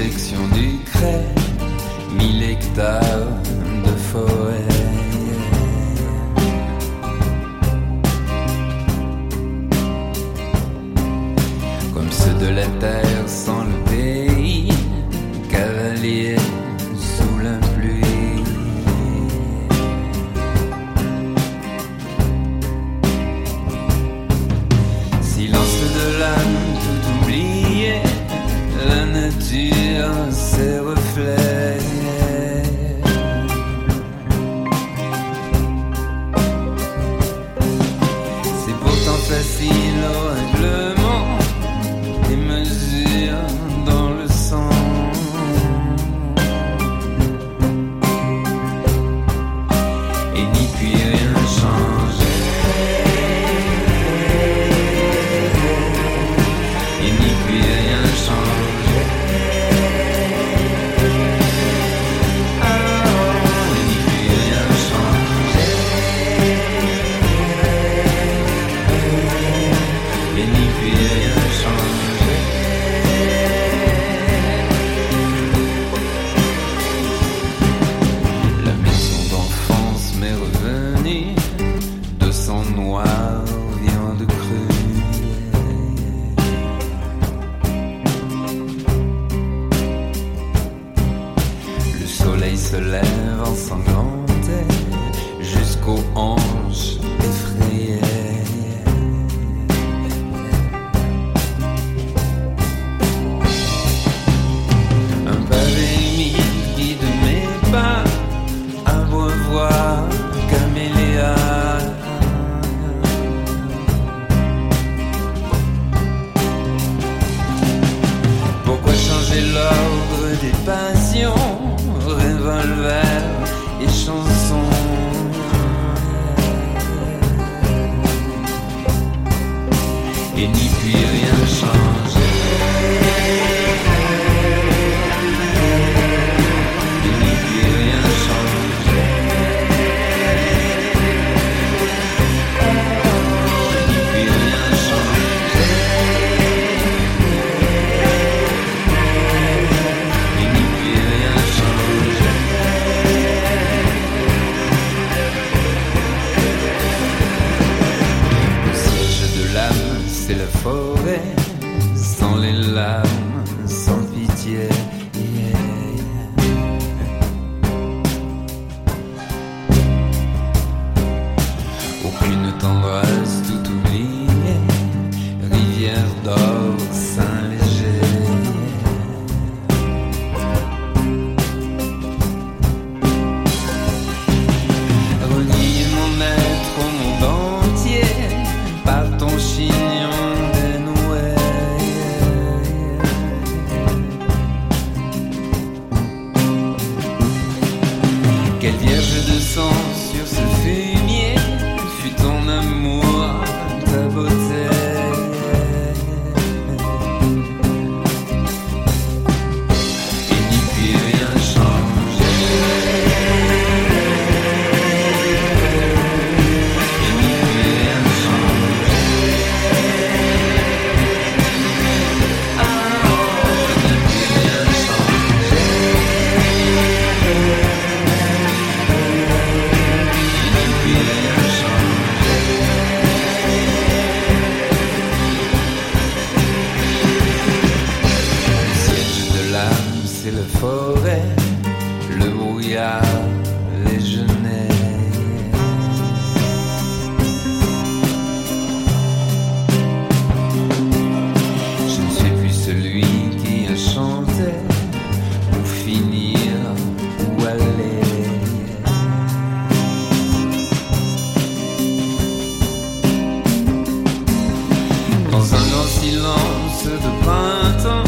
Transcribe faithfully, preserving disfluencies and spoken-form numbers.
direction du Cré, mille hectares de forêt. Comme ceux de la terre sans le pays, cavalier sous la pluie. Silence de l'âme, tout oublié, la nature, ses reflets. C'est pourtant facile au règlement, des mesures dans le sang. Et n'y puis rien changer. Et n'y puis rien changer. Et n'y puis rien changer. Et n'y puis rien changer. La maison d'enfance m'est revenue, de sang noir, viande crue. Le soleil se lève ensanglanté jusqu'aux hanches effrayées. Un pavé humide guide mes pas, abreuvoir caméléa. Pourquoi changer l'ordre des passions, revolver et chansons? Et n'y puis rien changer. Et n'y puis rien changer. Et n'y puis rien changer. Et n'y puis rien changer. Le siège de l'âme, c'est la forêt, sans les larmes, sans pitié. Aucune tendresse, tout oublié, rivière d'or, Saint-Léger. Renier mon être au monde entier, par ton chignon dénoué. Quelle vierge de sang sur ce fumier fut ton amour, ta beauté. Et n'y puis rien changer. Et n'y puis rien changer. Et n'y puis rien changer. Et n'y puis rien changer. Le siège de l'âme, c'est la forêt, le brouillard, les genêts. Je ne suis plus celui qui a chanté, où finir, où aller. Dans un grand silence de printemps,